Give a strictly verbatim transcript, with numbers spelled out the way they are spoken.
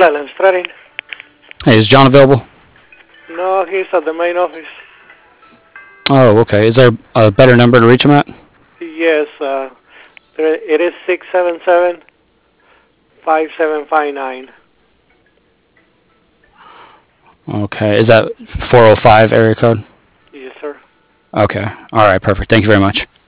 Flatland Stratin. Hey, is John available? No, he's at the main office. Oh, okay. Is there a better number to reach him at? Yes, uh, there, it is six seven seven, five seven five nine. Okay. Is that four oh five area code? Yes, sir. Okay. All right. Perfect. Thank you very much.